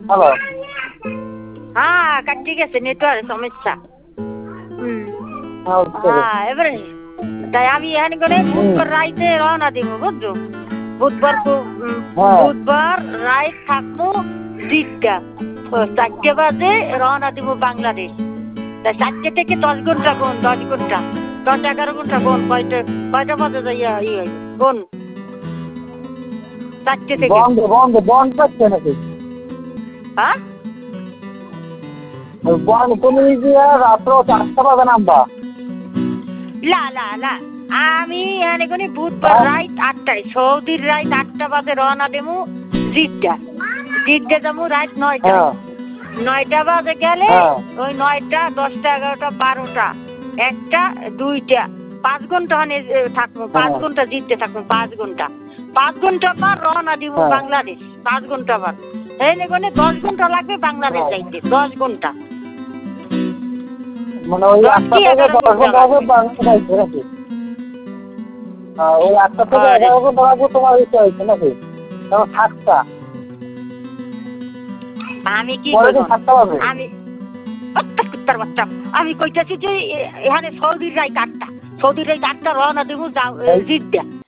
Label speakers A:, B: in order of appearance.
A: Hello.
B: হ্যাঁ কাটি গেছে নেটওয়ার্ক সমস্যা।
A: হ্যাঁ,
B: এবারে তাই আমি এখানে করে বুধবার রাইতে রওনা দিব বুঝছো। বুধবার বুধবার রাইত থাকবো 4টা বাজে রওনা দিব বাংলাদেশ। তাই 4টে থেকে 10 ঘন্টা কোন 10 ঘন্টা 10-11 ঘন্টা কোন কয়টা বাজে যাইয়া হইবে কোন 4টে থেকে
A: বন্ধ করছে নাকি?
B: হ্যাঁ
A: তুমি রাত্র 4টা বাজে নামবা?
B: না আমি এখানে কোন বুধবার রাইত 8টায় সৌদির রাইত 8টা বাজে রওনা দেবো জিদ্দা যাবো রাইত 9টা বাজে গেলে ওই 9টা 10টা 11টা 12টা 1টা 2টা 5 ঘন্টা থাকবো 5 ঘন্টা জিততে থাকবো 5 ঘন্টা 5 ঘন্টা পর রওনা দিব বাংলাদেশ 5 ঘন্টা পর এখানে কোন 10 ঘন্টা লাগবে বাংলাদেশ যাইতে 10 ঘন্টা
A: মানে ওই 8টা থেকে 10 ঘন্টা হবে বাংলাদেশ নাকি? ওই 8টা থেকে 11 ঘন্টা লাগবে তোমার ইচ্ছা হয়েছে নাকি? তখন 7টা
B: আমি কি করব আমি কইতাছি যে এখানে সৌদির রাইত 8টা রওনা দেবো জিদ্দা